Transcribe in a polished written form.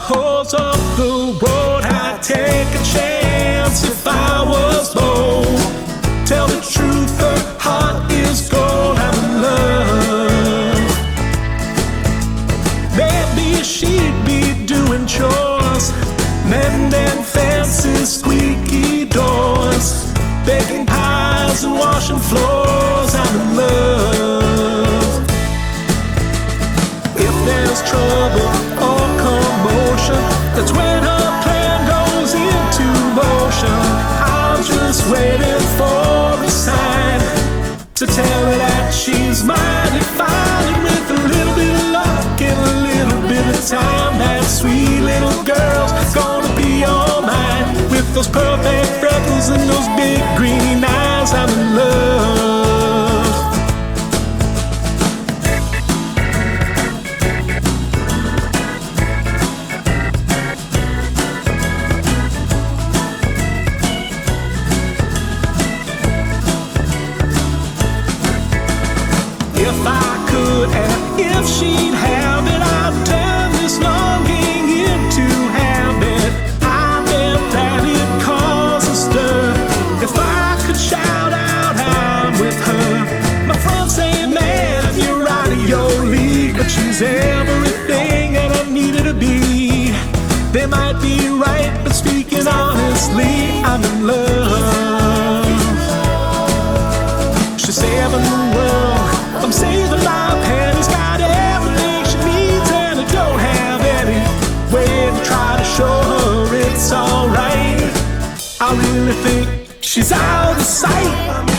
potholes of the road. I'd take a chance if I was bold. Tell the truth, her heart is gold. I'm in love. Maybe she'd be doing chores, mending fences, squeaky doors, baking pies and washing floors. I'm in love. If there's trouble or commotion, that's when her plan goes into motion. I'm just waiting for a sign to tell her that she's mighty fine. And with a little bit of luck and a little bit of time, that sweet little girl's gonna be all mine. With those perfect freckles and those big green eyes, I'm in love. If I could and if she'd have it, I'd turn this longing into habit. I bet that it causes stir. If I could shout out, I'm with her. My friends say, man, you're out of your league, but she's everything that I need her to be. They might be right, but speaking honestly, I'm in love. She's saving the world, I'm saving my pennies. Got everything she needs and I don't have any way to try to show her it's alright. I really think she's out of sight.